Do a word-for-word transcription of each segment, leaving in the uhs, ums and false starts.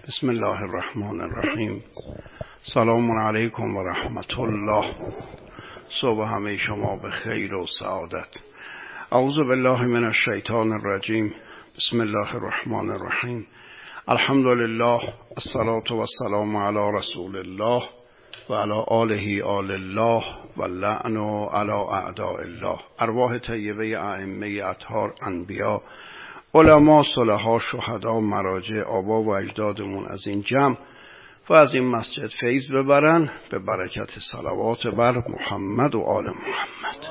بسم الله الرحمن الرحیم. سلام علیکم و رحمت الله. صبح همه شما به خیر و سعادت. اعوذ بالله من الشیطان الرجیم. بسم الله الرحمن الرحیم. الحمد لله الصلاة و السلام علی رسول الله و علی آله آل الله و اللعن علی اعداء الله. ارواح طیبه ائمه اطهار، انبیا، علما، صلحا، شهدا، مراجع، آبا و اجدادمون از این جمع و از این مسجد فیض ببرن به برکت صلوات بر محمد و آل محمد.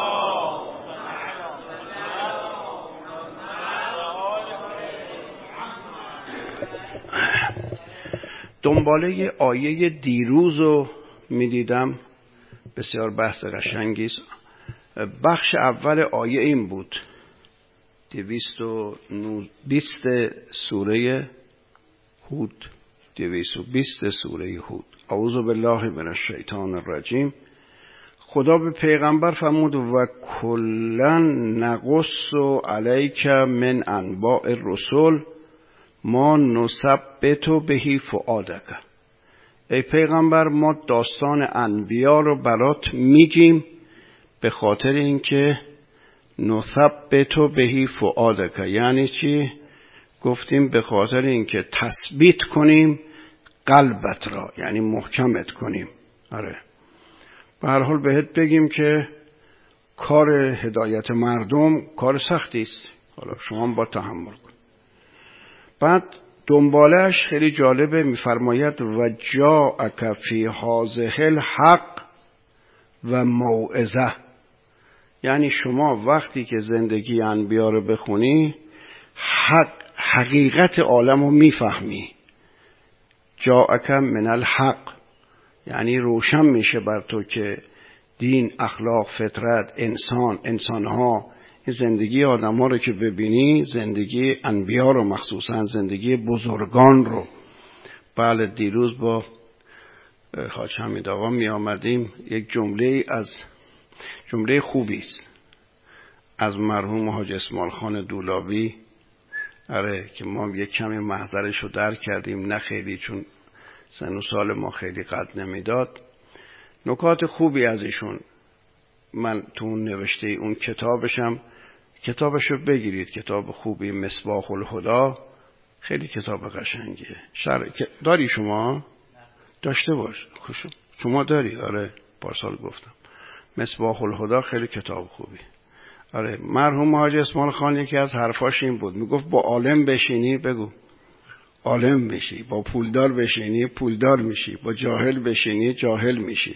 دنباله آیه دیروز رو می دیدم، بسیار بحث قشنگی است. بخش اول آیه این بود، دویست و بیست سوره هود، دویست و بیست سوره هود. اعوذ بالله من الشیطان الرجیم. خدا به پیغمبر فرمود و کلا نقص علیک من انباء الرسل ما نثبت به فؤادک. ای پیغمبر، ما داستان انبیا رو برات میگیم به خاطر اینکه نثبت به فؤادک. یعنی چی؟ گفتیم به خاطر اینکه تثبیت کنیم قلبت را، یعنی محکمت کنیم. آره، به هر حال بهت بگیم که کار هدایت مردم کار سختی است، حالا شما با تحمل کن. بعد دنبالش خیلی جالبه، میفرماید و جاءک فی هذه الحق و موعظه. یعنی شما وقتی که زندگی انبیا رو بخونی حق حقیقت عالم رو میفهمی. جاءک من الحق یعنی روشن میشه بر تو که دین، اخلاق، فطرت، انسان، انسانها، این زندگی آدم ها رو که ببینی، زندگی انبیا رو، مخصوصا زندگی بزرگان رو. بله، دیروز با حاج حمید آقا می آمدیم، یک جمله از جمله خوبی است از مرحوم حاج اسماعیل خان دولابی. آره، که ما یک کمی محضرش رو درک کردیم، نه خیلی، چون سن و سال ما خیلی قد نمیداد. نکات خوبی از ایشون، من تو اون نوشته اون کتابشم، کتابش رو بگیرید، کتاب خوبی، مصباح الهدی، خیلی کتاب قشنگیه. شر... داری شما؟ داشته باش. خوشم. شما داری؟ آره، پارسال گفتم مصباح الهدی خیلی کتاب خوبی. آره، مرحوم حاج اسماعیل خان یکی از حرفاش این بود، میگفت با عالم بشینی، بگو عالم بشی، با پولدار بشینی پولدار میشی، با جاهل بشینی جاهل میشی.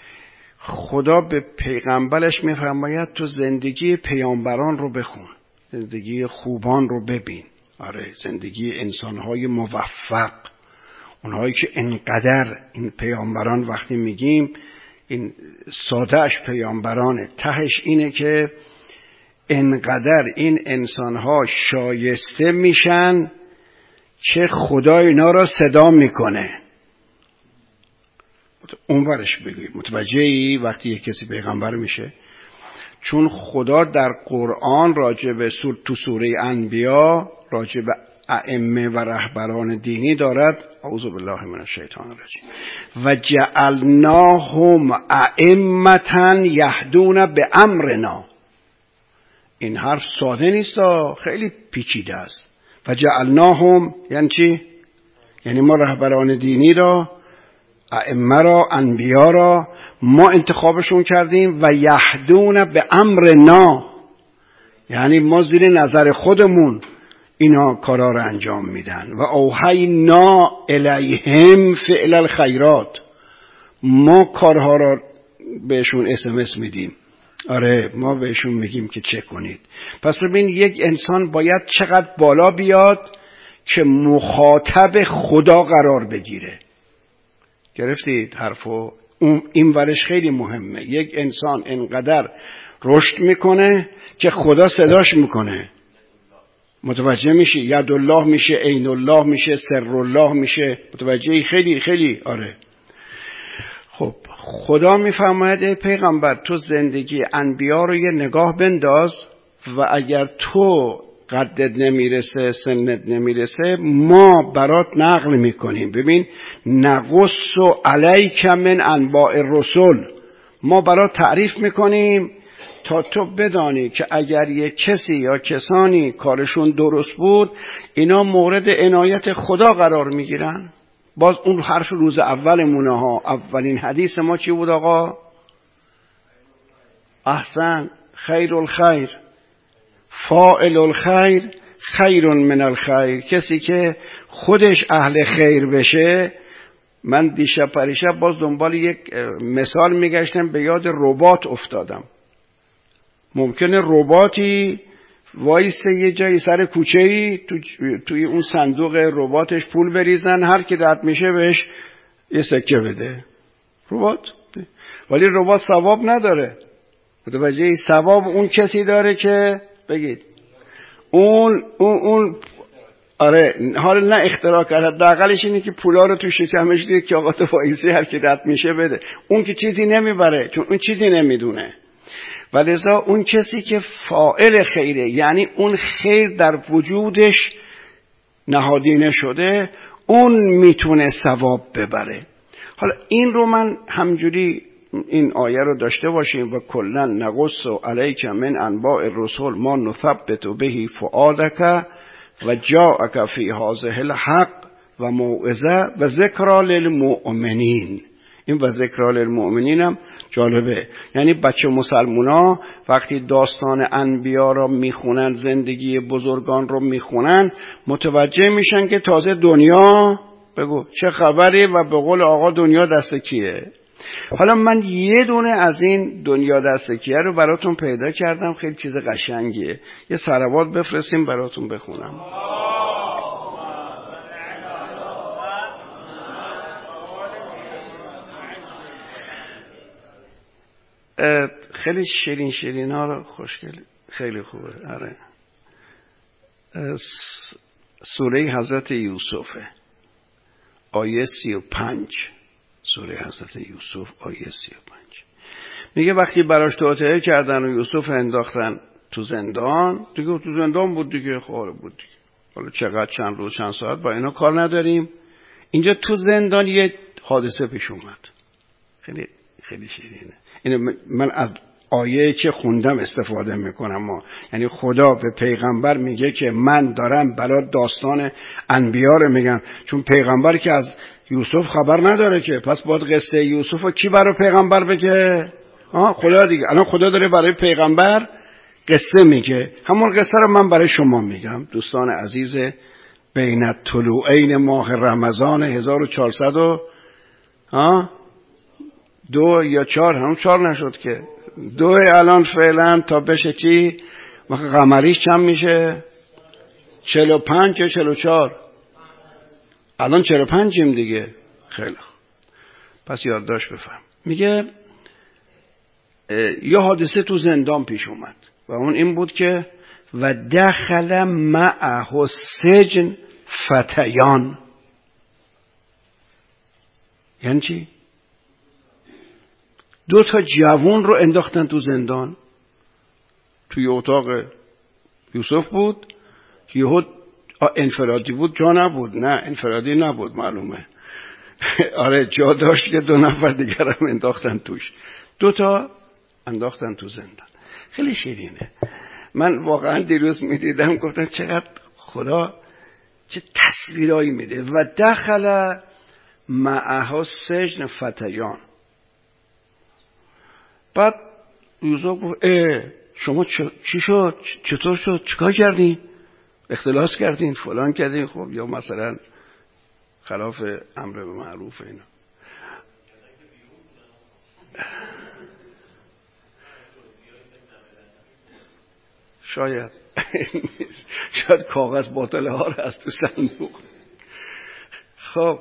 خدا به پیغمبرش میفرماید تو زندگی پیامبران رو بخون، زندگی خوبان رو ببین. آره، زندگی انسانهای موفق، اونهایی که انقدر، این پیامبران وقتی میگیم این سادهش پیامبرانه، تهش اینه که انقدر این انسانها شایسته میشن که خدا اینا را صدا میکنه. اون ورش بگوید، متوجهی وقتی یک کسی پیغمبر میشه؟ چون خدا در قرآن راجع به سور تو سوره انبیا راجع به ائمه و رهبران دینی دارد. اعوذ بالله من الشیطان الرجیم. و جعلناهم ائمة یهدون بامرنا. این حرف ساده نیست، خیلی پیچیده است. و جعلناهم یعنی چی؟ یعنی ما رهبران دینی را، ائمه را، انبیا را ما انتخابشون کردیم. و یهدون بامرنا یعنی ما زیر نظر خودمون اینا کارا رو انجام میدن. و اوحینا الیهم فعل الخیرات، ما کارها را بهشون اس ام اس میدیم. آره، ما بهشون میگیم که چه کنید. پس ببین یک انسان باید چقدر بالا بیاد که مخاطب خدا قرار بگیره. گرفتید حرفو؟ این ورش خیلی مهمه. یک انسان انقدر رشد میکنه که خدا صداش میکنه. متوجه میشی؟ ید الله میشه، عین الله میشه، سر الله میشه. متوجهی؟ خیلی خیلی. آره. خب خدا میفرماید ای پیغمبر تو زندگی انبیا رو یه نگاه بنداز و اگر تو قدت نمیرسه، سنت نمیرسه، ما برات نقل میکنیم. ببین نقص علیک من انباء الرسل، ما برات تعریف میکنیم تا تو بدانی که اگر یک کسی یا کسانی کارشون درست بود، اینا مورد عنایت خدا قرار میگیرن. باز اون حرف روز اولمونه ها، اولین حدیث ما چی بود آقا؟ احسن، خیر الخیر فاعل الخیر خیر من الخیر. کسی که خودش اهل خیر بشه. من دیشب پریشب باز دنبال یک مثال میگشتم، به یاد ربات افتادم. ممکنه رباتی وایسته یه جایی سر کوچه‌ای، تو توی اون صندوق رباتش پول بریزن، هر کی رد میشه بهش یه سکه بده. ربات، ولی ربات ثواب نداره. متوجه؟ ثواب اون کسی داره که بگید اون اون اون آره، حالا نه اختراع کرد، حداقلش اینه که پولا رو تو شکمش دید که آقا تو وایسی هر کی رد میشه بده. اون که چیزی نمیبره، چون اون چیزی نمیدونه. ولذا اون کسی که فاعل خیره، یعنی اون خیر در وجودش نهادینه شده، اون میتونه ثواب ببره. حالا این رو من همجوری این آیه رو داشته باشیم و کلا نقص علیک من انباء الرسل ما نثبت به فؤادک و جاءک فی هذه الحق و موعظه و ذکر للمؤمنین. این و ذکر للمؤمنین هم جالبه، یعنی بچه مسلمونا وقتی داستان انبیا رو میخونن، زندگی بزرگان رو میخونن، متوجه میشن که تازه دنیا بگو چه خبری و به قول آقا دنیا دست کیه. حالا من یه دونه از این دنیا دست کیه رو براتون پیدا کردم، خیلی چیز قشنگیه. یه صلوات بفرستیم براتون بخونم. خیلی شیرین شیرین ها رو خوشگل، خیلی خوبه. آره، سوره حضرت یوسفه، آیه سی و پنج. سوره حضرت یوسف آیه سی و پنج میگه وقتی براش توطئه کردن و یوسف انداختن تو زندان، دیگه تو زندان بود دیگه، خواره بود دیگه. حالا چقدر چند روز چند ساعت با اینا کار نداریم. اینجا تو زندان یه حادثه پیش اومد، خیلی خیلی شیرینه. اینو من از آیه که خوندم استفاده میکنم. ما یعنی خدا به پیغمبر میگه که من دارم برات داستان انبیا رو میگم، چون پیغمبر که از یوسف خبر نداره که، پس باید قصه یوسف رو کی برای پیغمبر بگه؟ آه خدا دیگه. الان خدا داره برای پیغمبر قصه میگه، همون قصه رو من برای شما میگم. دوستان عزیز، بین الطلوعین ماه رمضان هزار و چهارصد و ها دو یا چهار، همون چهار نشد که دو الان فعلا تا بشه چی قمریش چند میشه؟ چهل و پنج یا چهل و چهار؟ الان چهل و پنجیم دیگه. خیلی خوب، پس یادداشت بفهم. میگه یه حادثه تو زندان پیش اومد و اون این بود که و دخل معه السجن فتیان. یعنی چی؟ دو تا جوان رو انداختن تو زندان. توی اتاق یوسف بود، یهود انفرادی بود، جا نبود. نه انفرادی نبود معلومه. آره جا داشت که دو نفر دیگر هم انداختن توش. دو تا انداختن تو زندان. خیلی شیرینه. من واقعا دیروز میدیدم گفتم چقدر خدا چه تصویرایی میده. و دخل معه السجن فتیان. بعد یوسف گفت اه شما چی شد؟ چطور شد؟ چیکار کردین؟ اختلاس کردین؟ فلان کردین؟ خب یا مثلا خلاف امر به معروف اینا. شاید شاید کاغذ باطله ها رو از تو صندوق. خب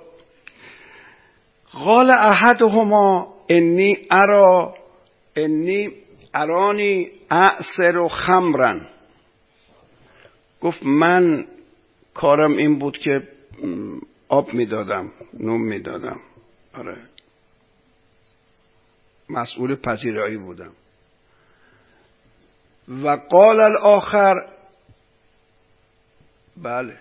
قال احدهما انی ارا انی ارانی اعصر خمرا. گفت من کارم این بود که آب میدادم، نون میدادم. آره مسئول پذیرایی بودم. و قال الاخر بله.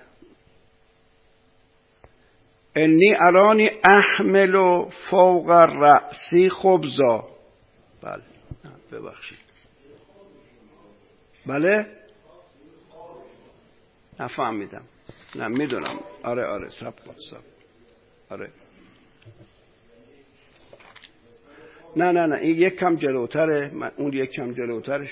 انی ارانی احمل فوق رأسی خبزا. بله ببخشید. بله نفهمیدم. نه میدونم. آره آره سب کن سب. آره نه نه نه این یک کم جلوتره، من اون یک کم جلوترش.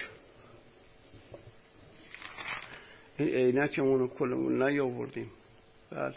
این عینکمون رو کلمون نیاوردیم. بله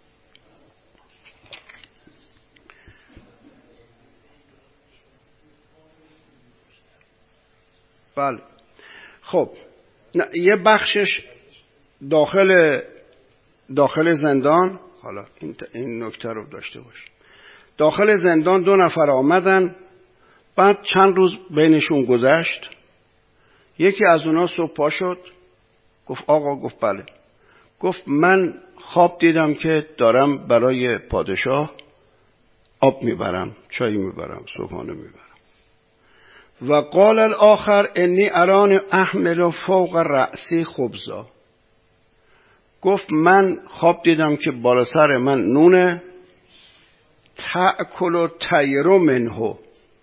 بله. خب نه یه بخشش داخل داخل زندان. حالا این این نکته رو داشته باش. داخل زندان دو نفر آمدن، بعد چند روز بینشون گذشت. یکی از اونا صبح پا شد گفت آقا، گفت بله، گفت من خواب دیدم که دارم برای پادشاه آب میبرم، چای میبرم، صبحانه میبرم. و قال الاخر انی ارانی احمل فوق رأسی خبزا. گفت من خواب دیدم که بالا سر من نونه، تأکل و طیر منه،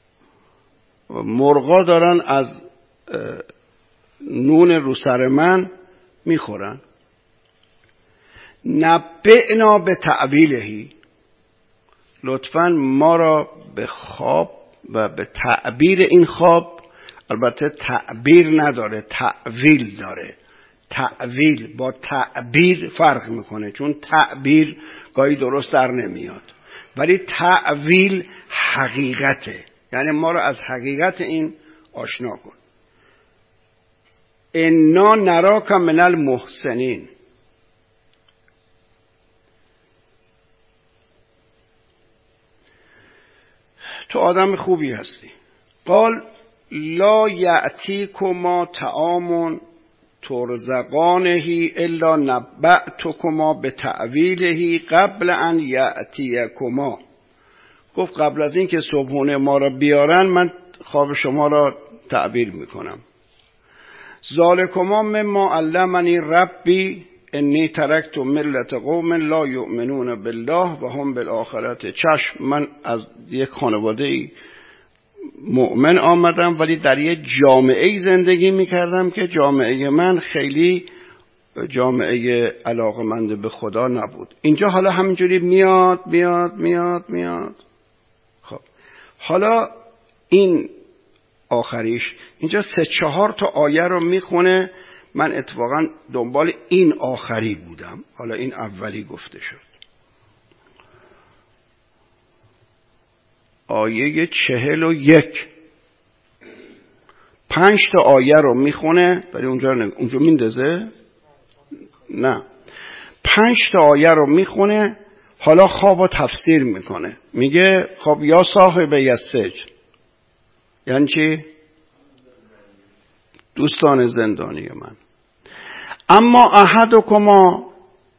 مرغا دارن از نون رو سر من میخورن. نبئنا به تعبیلهی، لطفاً ما را به خواب و به تعبیر این خواب، البته تعبیر نداره تعویل داره، تعویل با تعبیر فرق میکنه، چون تعبیر گاهی درست در نمیاد، ولی تعویل حقیقته، یعنی ما را از حقیقت این آشنا کن. انا نراک من المحسنین، تو آدم خوبی هستی. قال لا یأتیکما طعام ترزقانه الا نبأتکما بتأویله قبل ان یأتیکما. گفت قبل از این که صبحونه ما را بیارن من خواب شما را تعبیر میکنم. ذالکما مما علمنی ربی انی ترکت ملت قوم لا یؤمنون بالله و هم بالآخرة. چشم، من از یک خانواده مؤمن آمدم ولی در یک جامعه زندگی میکردم که جامعه من خیلی جامعه علاقمند به خدا نبود. اینجا حالا همینجوری میاد میاد میاد میاد. خب حالا این آخریش اینجا سه چهار تا آیه رو میخونه. من اتفاقا دنبال این آخری بودم، حالا این اولی گفته شد. آیه چهل و یک پنج تا آیه رو میخونه، ولی اونجا نه. اونجا میندازه؟ نه، پنج تا آیه رو میخونه. حالا خواب و تفسیر میکنه. میگه خب یا صاحب یسج، یعنی چی؟ دوستان زندانی من، اما احدکما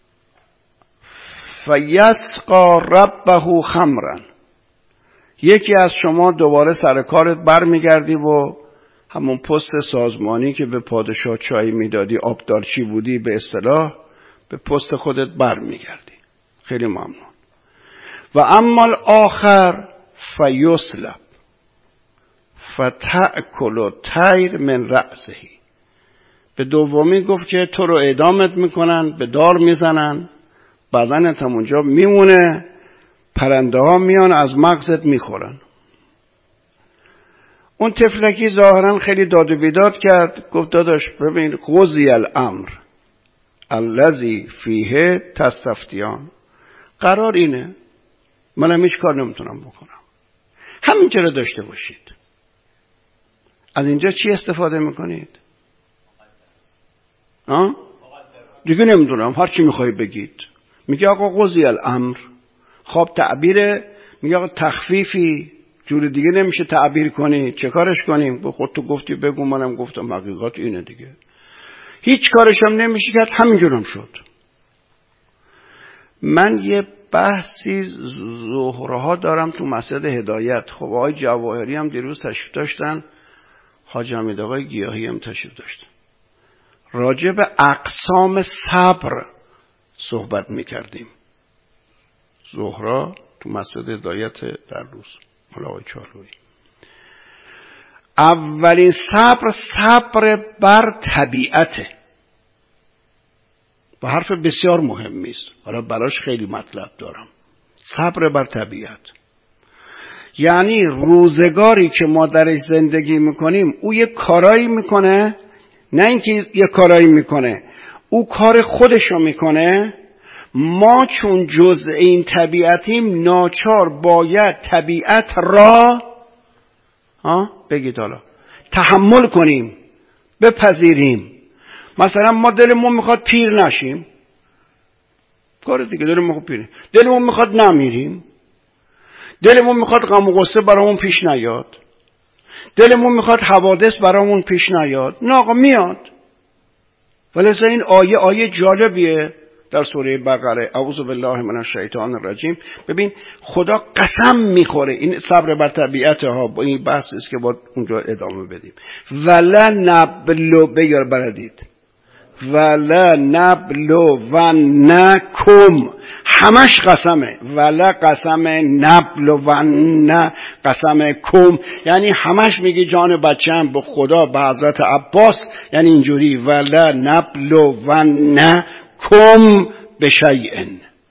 فیسقا ربه خمرا، یکی از شما دوباره سر کارت بر میگردی و همون پست سازمانی که به پادشاه چای میدادی، آبدارچی بودی به اصطلاح، به پست خودت بر میگردی. خیلی ممنون. و اما الاخر فیسلب فتأکل الطیر من رأسه. به دومی گفت که تو رو اعدامت میکنن، به دار میزنن، بدنت هم اونجا میمونه، پرنده ها میان از مغزت میخورن. اون طفلکی ظاهرا خیلی داد و بیداد کرد، گفت داداش ببین قضی الامر الذی فیه تستفتیان، قرار اینه، منم هیچ کار نمیتونم بکنم، همینجا رو داشته باشید. از اینجا چی استفاده میکنید؟ آه؟ دیگه نمیدونم، هر چی میخوای بگید. میگه آقا قضی الامر، خواب تعبیره. میگه آقا تخفیفی، جور دیگه نمیشه تعبیر کنی، چه کارش کنیم؟ خود تو گفتی بگو، منم گفتم حقیقت اینه دیگه. هیچ کارش هم نمیشه کرد، همینجورم شد. من یه بحثی ظهرها دارم تو مسجد هدایت. خب آقای جواهری هم دیروز تشریف داشتن، حاج حمید آقای گیاهی هم تشریف داشتن، راجع به اقسام صبر صحبت میکردیم. زهرا تو مسجد هدایت در روز حالا آقای چالویی. اولین صبر صبر بر طبیعته و حرف بسیار مهمی است. حالا براش خیلی مطلب دارم. صبر بر طبیعت یعنی روزگاری که ما درش زندگی میکنیم او یه کارایی میکنه، نه اینکه یه کارایی میکنه، او کار خودشو میکنه. ما چون جزء این طبیعتیم ناچار باید طبیعت را ها بگید حالا تحمل کنیم، بپذیریم. مثلا ما دلمون میخواد پیر نشیم، کار دیگه دلمون میخواد پیر، دلمون میخواد نمیریم، دلمون میخواد غم و غصه برامون پیش نیاد، دلمون میخواد حوادث برامون پیش نیاد. نه آقا میاد. ولذا این آیه آیه جالبیه در سوره بقره. اعوذ بالله من الشیطان الرجیم. ببین خدا قسم میخوره، این صبر بر طبیعت ها، با این بحث است که باید اونجا ادامه بدیم. ولا نبلو بگر بردید ولا نبلو و نکم، همش قسمه. ولا قسم، نبلو و نه قسم کم، یعنی همش میگه جان بچه‌ام به خدا به حضرت عباس، یعنی اینجوری ولا نبلو و نه کم بشیء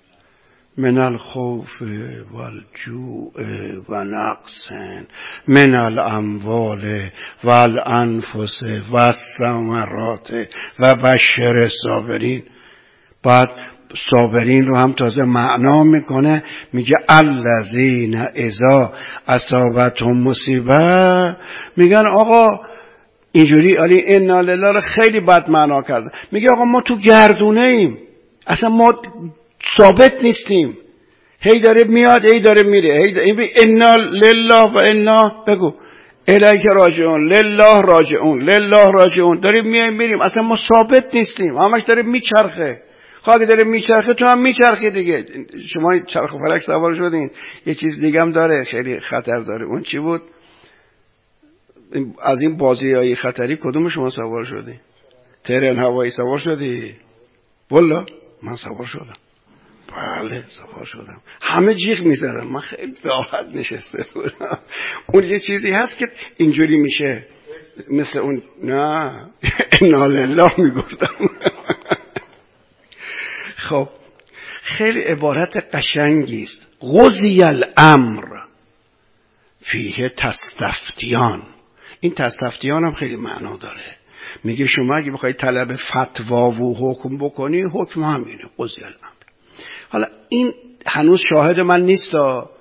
من الخوف والجوع و نقص من الاموال والانفس والثمرات و بشر الصابرین. بعد صابرین رو هم تازه معنا میکنه، میگه الذین اذا اصابتهم مصیبه، میگن آقا اینجوری علی انا لله رو خیلی بد معنا کرده. میگه آقا ما تو گردونه ایم، اصلا ما ثابت نیستیم، هی داره میاد هی داره میره، هی داره انا لله و انا بگو الیک راجعون، لله راجعون، لله راجعون، داریم میایم میریم، اصلا ما ثابت نیستیم، همش داره میچرخه. خاک داره میچرخه تو هم میچرخی دیگه. شما چرخ و فلک سوار شدین. یه چیز دیگه هم داره خیلی خطر داره. اون چی بود؟ از این بازی های خطری کدوم شما سوار شدی؟ ترن هوایی سوار شدی؟ والله من سوار شدم. بله سوار شدم. همه جیغ میزدن، من خیلی راحت نشسته بودم. اون یه چیزی هست که اینجوری میشه مثل اون، نه انا لله میگفتم. خب خیلی عبارت قشنگی است. قضی الامر فیه تستفتیان. این تستفتیان هم خیلی معنا داره. میگه شما اگه بخوای طلب فتوا و حکم بکنی، حکم همینه، قضی الامر. حالا این هنوز شاهد من نیست،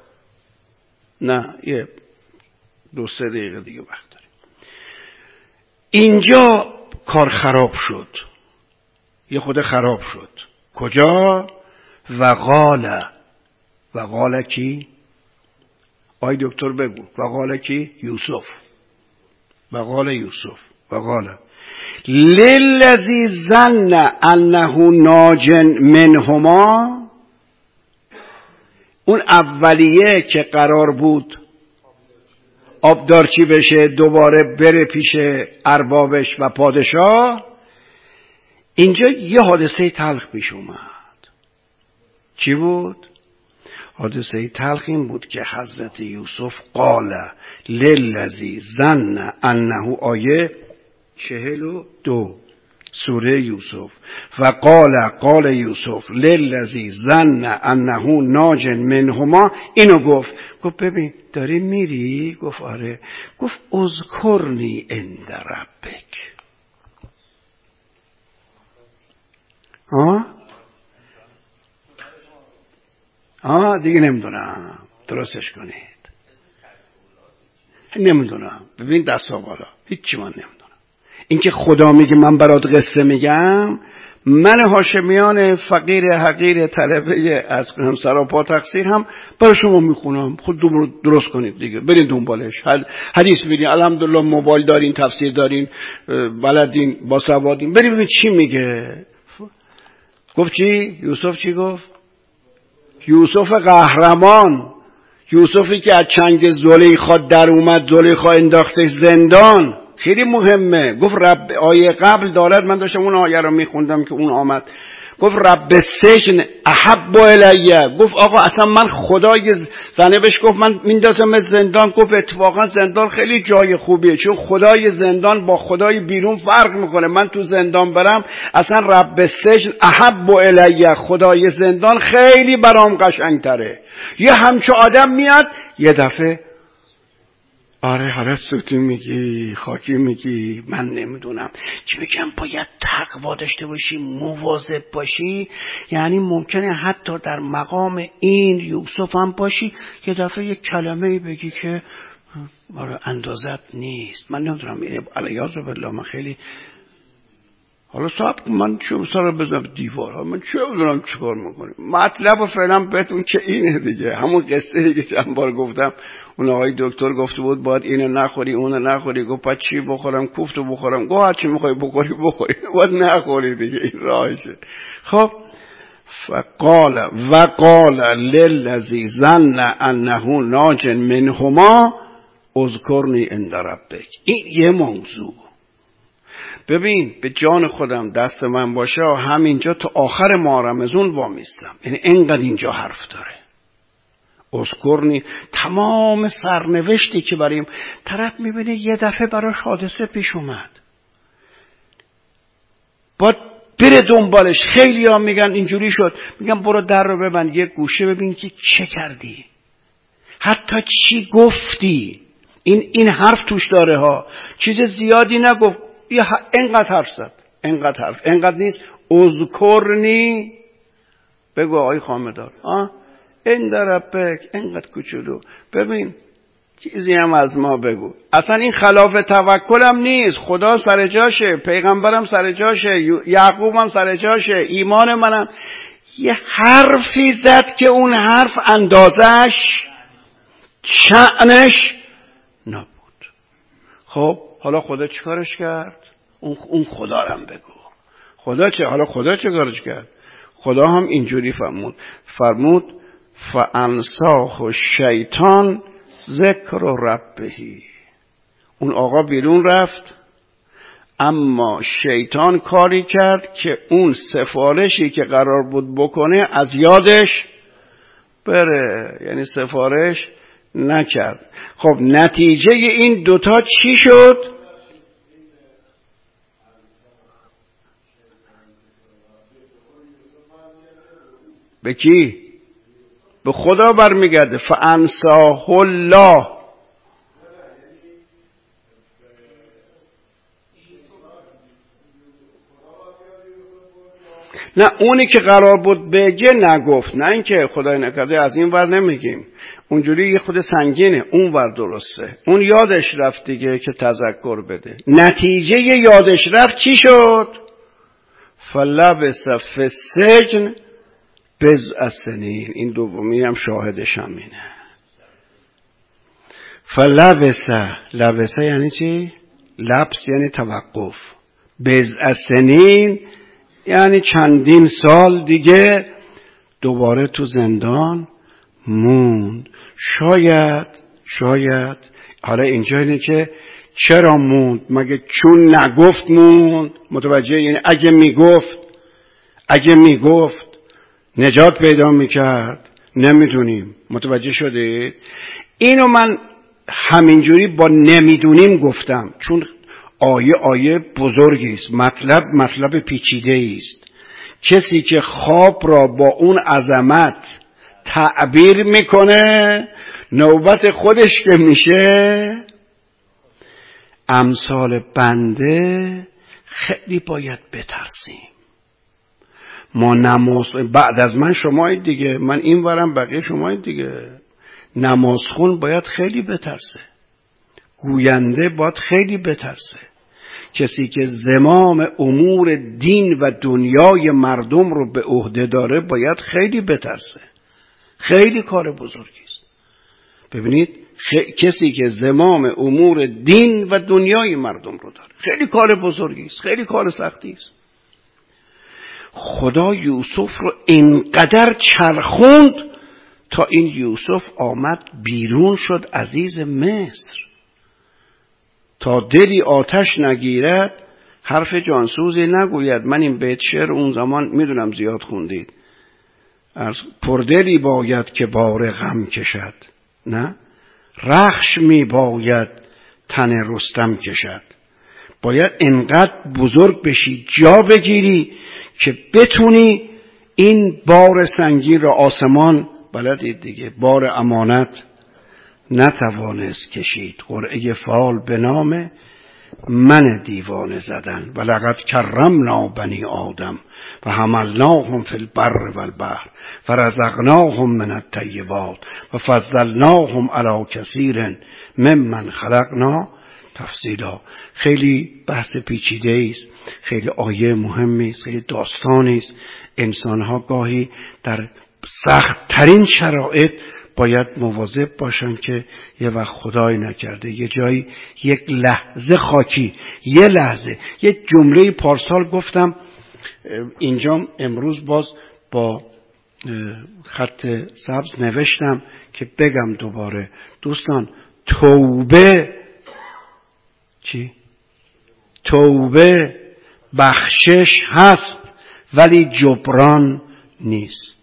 نه یه دو سه دقیقه دیگه وقت داریم. اینجا کار خراب شد، یه خود خراب شد. کجا؟ وقال. وقال کی؟ آی دکتر بگو. وقال کی؟ یوسف. وقال یوسف. وقال للذی ظن انه ناج منهما. اون اولیه که قرار بود آبدارچی بشه، دوباره بره پیش اربابش و پادشاه، اینجا یه حادثه تلخ پیش اومد. چی بود؟ حادثه تلخ این بود که حضرت یوسف قال للذی ظن انه، آیه چهل و دو سوره یوسف، و قال قال یوسف للذی ظن انه ناج منهما. اینو گفت گفت ببین داری میری؟ گفت آره. گفت اذکرنی عند ربک. ها ها دیگه نمیدونم، درستش کنید. نمیدونم، ببین دستا بالا، هیچی من نمیدونم. این که خدا میگه من برات قصه میگم، من هاشمیان فقیر حقیر طلبه از سراپا تقصیر هم برای شما میخونم، خود درست کنید دیگه، برید دنبالش. حدیث میدین، الحمدلله موبایل دارین، تفسیر دارین، بلدین، باسوادین، برید ببین چی میگه. گفت چی؟ یوسف چی گفت؟ یوسف قهرمان، یوسفی که از چنگ زلیخا در اومد، زلیخا انداختش زندان. خیلی مهمه. گفت رب، آیه قبل دارد، من داشتم اون آیه رو میخوندم که اون آمد. گفت رب السجن احب الیه. گفت آقا اصلا من خدای زنه بهش گفت من میندازم زندان. گفت اتفاقا زندان خیلی جای خوبیه، چون خدای زندان با خدای بیرون فرق میکنه. من تو زندان برم اصلا رب السجن احب الیه، خدای زندان خیلی برام قشنگتره. یه همچه آدم میاد یه دفعه آره حالا سوتی میگی، خاکی میگی، من نمیدونم چی میگم، باید تقوا داشته باشی، مواظب باشی. یعنی ممکنه حتی در مقام این یوسف هم باشی یه دفعه یک کلمه بگی که آره اندازت نیست. من نمیدونم علیاذ بالله من خیلی حالا صاحب من چه سر بزنم دیوار، من چه بدونم چیکار میکنیم. مطلب فعلا بهتون که اینه دیگه، همون قصه دیگه چند بار گفتم. اون آقای دکتر گفته بود باید اینو نخوری اونو نخوری. گفت پس چی بخورم؟ کوفتو بخورم. گفت هر چی میخوای بخوری بخوری، باید نخوری دیگه، این راهشه. خب فقال وقال للذی ظن انه ناج منهما اذکرنی عند ربک. این یه موضوع. ببین به جان خودم دست من باشه همینجا تا آخر ماه رمضان وامیستم. یعنی اینقدر اینجا حرف داره. اذکرنی تمام سرنوشتی که بریم طرف میبینه یه دفعه براش حادثه پیش اومد، باید بره دنبالش. خیلی ها میگن اینجوری شد، میگن برو در رو ببند یه گوشه ببین که چه کردی، حتی چی گفتی. این این حرف توش داره ها، چیز زیادی نگفت، اینقدر حرف زد، اینقدر حرف، اینقدر نیست. اذکرنی بگو آقای خامدار ها این دربک، اینقدر کوچولو. ببین چیزی هم از ما بگو. اصلا این خلاف توکلم نیست، خدا سر جاشه، پیغمبرم سر جاشه، یعقوبم سر جاشه، ایمان منم. یه حرفی زد که اون حرف اندازش شأنش نبود. خب حالا خدا چیکارش کرد؟ اون اون خدا رم بگو. خدا چه؟ حالا خدا چه کارش کرد؟ خدا هم اینجوری فرمود فرمود فانساخ الشیطان ذکر ربه. اون آقا بیرون رفت، اما شیطان کاری کرد که اون سفارشی که قرار بود بکنه از یادش بره، یعنی سفارش نکرد. خب نتیجه این دوتا چی شد؟ به کی؟ به خدا برمیگرده. فانساه الله. نه اونی که قرار بود بگه نگفت، نه اینکه خدای نکرده از این ور نمیگیم، اونجوری یه خود سنگینه، اون ور درسته. اون یادش رفت دیگه که تذکر بده. نتیجه یادش رفت چی شد؟ فلبث فی السجن بضع سنین. این دومی هم شاهدش هم اینه. فلبث، لبث یعنی چی؟ لبس یعنی توقف. بضع سنین یعنی چندین سال دیگه دوباره تو زندان موند. شاید شاید حالا اینجا اینه که چرا موند؟ مگه چون نگفت موند؟ متوجه؟ یعنی اگه میگفت اگه میگفت نجات پیدا میکرد، نمیدونیم. متوجه شدید؟ اینو من همینجوری با نمیدونیم گفتم، چون آیه آیه بزرگی است، مطلب مطلب پیچیده است. کسی که خواب را با اون عظمت تعبیر میکنه، نوبت خودش که میشه امثال بنده خیلی باید بترسیم. ما نماز بعد از من شمایید دیگه، من این ورم بقیه شمایید دیگه. نماز خون باید خیلی بترسه، گوینده باید خیلی بترسه. کسی که زمام امور دین و دنیای مردم رو به عهده داره باید خیلی بترسه. خیلی کار بزرگی است. ببینید خ... کسی که زمام امور دین و دنیای مردم رو داره خیلی کار بزرگی است، خیلی کار سختی است. خدا یوسف رو اینقدر چرخوند تا این یوسف آمد بیرون شد عزیز مصر. تا دلی آتش نگیرد حرف جانسوزی نگوید. من این بیت شعر اون زمان میدونم زیاد خوندید. پردلی باید که بار غم کشد، نه رخش می باید تن رستم کشد. باید انقدر بزرگ بشی، جا بگیری که بتونی این بار سنگین را، آسمان بلدید دیگه، بار امانت نتوانست کشید. قرعه فال به نام من دیوانه زدن. و لقد کرمنا بنی آدم و حملناهم فی البر و البحر و رزقناهم من الطیبات و فضلناهم علی کثیر ممن خلقنا تفضیلا. خیلی بحث پیچیده است، خیلی آیه مهمی است، خیلی داستانی است. انسان‌ها گاهی در سخت ترین شرایط باید مواظب باشن که یه وقت خدای نکرده یه جایی یک لحظه خاکی، یه لحظه، یه جمله پارسال گفتم، اینجا امروز باز با خط سبز نوشتم که بگم دوباره. دوستان، توبه چی؟ توبه بخشش هست ولی جبران نیست.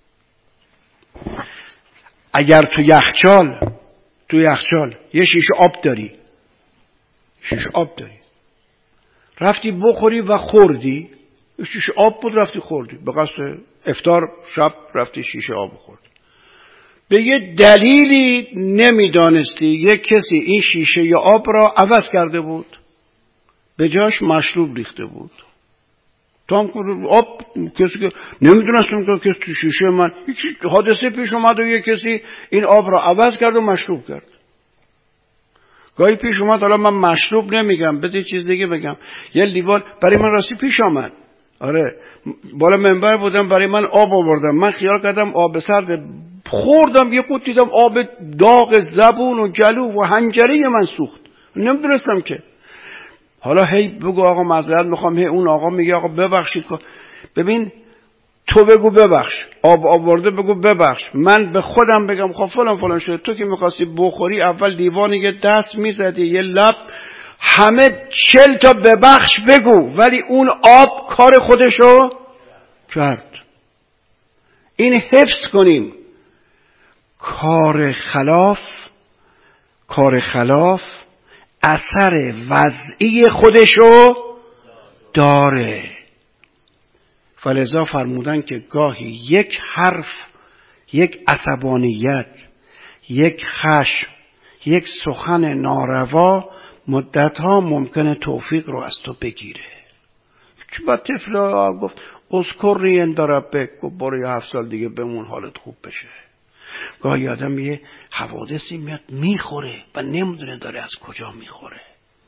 اگر تو یخچال تو یخچال یه شیشه آب داری، شیشه آب داری، رفتی بخوری و خوردی، شیشه آب بود رفتی خوردی، به قصد افطار شب رفتی شیشه آب خوردی، به یه دلیلی نمیدانستی یک کسی این شیشه یا آب را عوض کرده بود، به جاش مشروب ریخته بود. تو هم آب کسی که نمیدونستم که کسی شیشه من حادثه پیش اومد و یک کسی این آب را عوض کرد و مشروب کرد. گاهی پیش اومد، حالا من مشروب نمیگم، بذار چیز دیگه بگم، یه لیوان برای من راستی پیش آمد، آره بالا منبر بودم، برای من آب آوردم، من خیال کردم آب سرد، خوردم یه قوط دیدم آب داغ، زبون و گلو و حنجره من سوخت، نمیدونستم که. حالا هی بگو آقا معذرت میخوام، هی اون آقا میگه آقا ببخشید. ببین تو بگو ببخش، آب آورده بگو ببخش، من به خودم بگم خب فلان فلان شده. تو که میخواستی بخوری اول لیوانی یه دست میزدی یه لب، همه چل تا ببخش بگو، ولی اون آب کار خودشو کرد. این حفظ کنیم. کار خلاف کار خلاف اثر وضعی خودشو داره. فلذا فرمودن که گاهی یک حرف، یک عصبانیت، یک خشم، یک سخن ناروا مدتها ممکنه توفیق رو از تو بگیره. چه با طفل گفت اذکرنی عند ربک، گفت برو هفت سال دیگه بمون حالت خوب بشه. گاهی آدم یه حوادثی میاد میخوره و نمیدونه داره از کجا میخوره.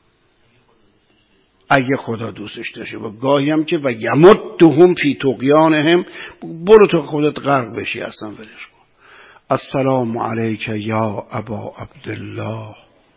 اگه خدا دوستش داشته. و گاهی هم که و یمدهم فی طغیانهم، برو تو خودت غرق بشی اصلا ولش کن. السلام علیک یا ابا عبدالله،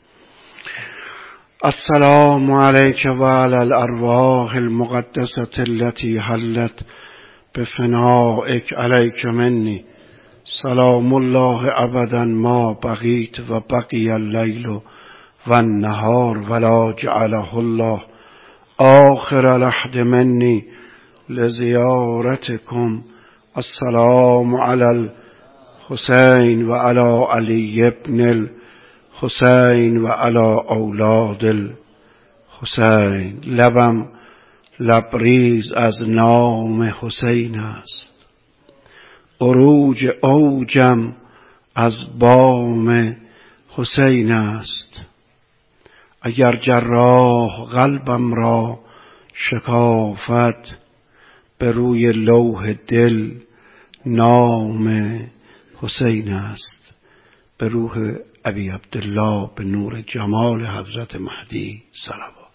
السلام علیک و علی الارواح المقدسة التي حلت بفنائک علیک منی. سلام الله ابدا ما بقیت و بقی اللیل و النهار ولا جعله الله آخر العهد منی لزیارتکم. السلام علی الحسین و علی علی ابن الحسین و علی اولاد الحسین. لبم لبریز از نام حسین است، عروج اوجم از بام حسین است. اگر جراح قلبم را شکافت، به روی لوح دل نام حسین است. به روح ابی عبدالله، به نور جمال حضرت مهدی صلوات.